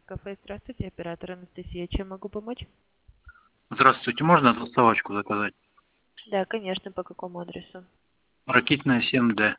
кафе. Здравствуйте, оператор Анастасия. Чем могу помочь? Здравствуйте, можно доставочку заказать? Да, конечно, по какому адресу? Ракитная 7D.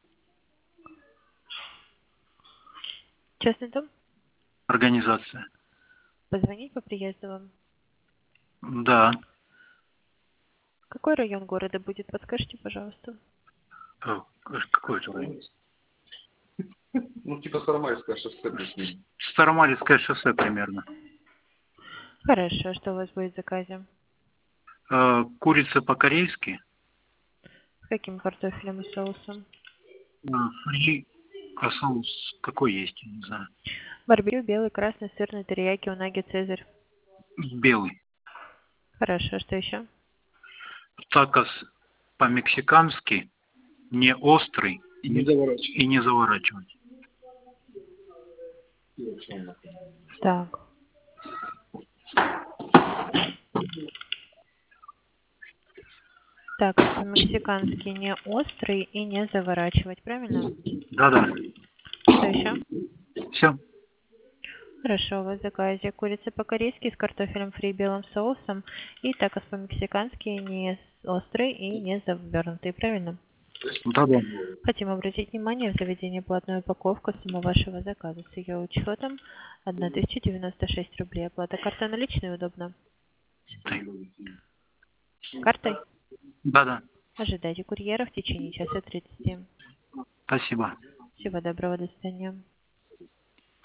Частный дом? Организация. Позвонить по приезду вам? Да. Какой район города будет? Подскажите, пожалуйста. Какой это район? Ну, типа Старомайское шоссе плюс-минус. Старомалицкое шоссе примерно. Хорошо, что у вас будет в заказе? Курица по-корейски. С каким картофелем и соусом? Фри. А соус какой есть, я не знаю. Барбекю, белый, красный, сырный, терияки, унаги, цезарь. Белый. Хорошо, что еще? Такос по-мексикански. Не острый. И не заворачивай. И не заворачивать. Так. Так, по-мексикански не острый и не заворачивать, правильно? Да-да. Что еще? Все. Хорошо, у вас в заказе курица по-корейски с картофелем фри и белым соусом и такос по-мексикански не острый и не завернутый, правильно? Да-да. Хотим обратить внимание, в заведении платная упаковка сумма вашего заказа с ее учетом 1096 рублей. Оплата картой наличной удобно? Картой? Да-да. Ожидайте курьера в течение часа 30. Спасибо. Всего доброго, до свидания.